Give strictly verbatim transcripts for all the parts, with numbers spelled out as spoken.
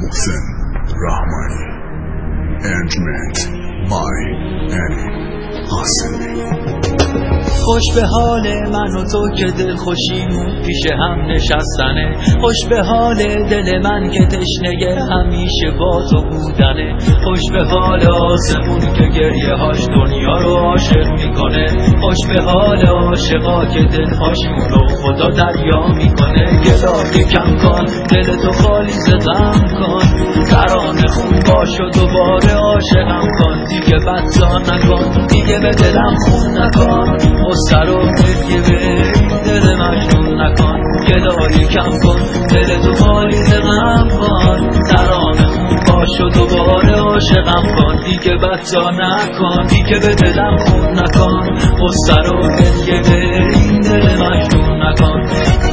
Mohsen Rahmani and met by Eddie Hasemi. خوش به حال من و تو که دل خوشیمون پیش هم نشستنه، خوش به حال دل من که تشنه همیشه با تو بودنه، خوش به حال آسمون که گریه هاش دنیا رو عاشق میکنه، خوش به حال عاشقا که دلهاشون رو خدا دریا میکنه. گدایی کم کن دل تو خالی ز غم کن، ترانه خون باش و دوباره عاشقم کن، دیگه بدزا نکن، دیگه به دلم خون نکن، سر و گریه به دل مجنون نکن. گدایی کم کن دل تو خالی ز غم کن، ترانه خون باش و دوباره عاشقم کن، دیگه بدزا نکن، دیگه به دلم خون نکن، سر و گریه به دل مجنون نکن.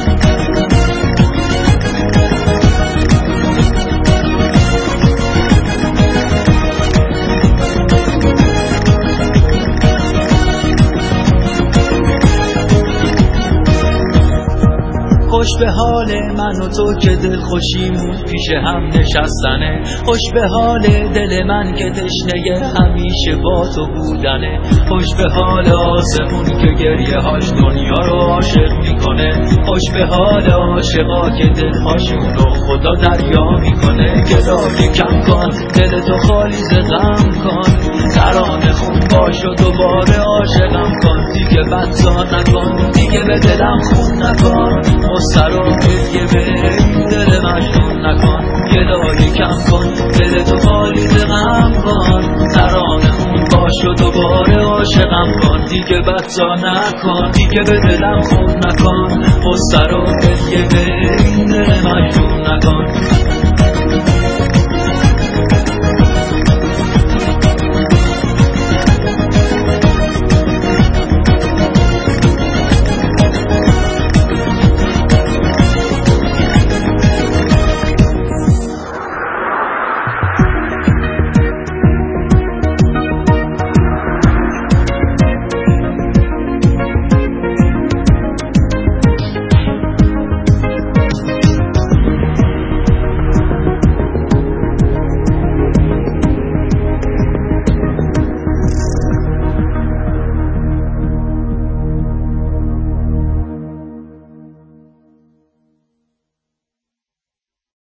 خوش به حال من و تو که دل خوشیمون پیش هم نشستنه، خوش به حال دل من که تشنه همیشه با تو بودنه، خوش به حال آسمون که گریه هاش دنیا رو عاشق میکنه، خوش به حال عاشقا که دلهاشون رو خدا دریا میکنه. گدایی کم کن دل تو خالی ز غم کن، ترانه خون باش و دوباره عاشقم کن، دیگه بدزا نکن، دیگه به دلم خون نکن، سر و گریه به دل مجنون نکن. گدایی کم کن دل تو خالی ز غم کن، ترانه خون باش و دوباره عاشقم کن، دیگه بدزا نکن، دیگه به دلم خون نکن، سر و گریه به دل مجنون نکن.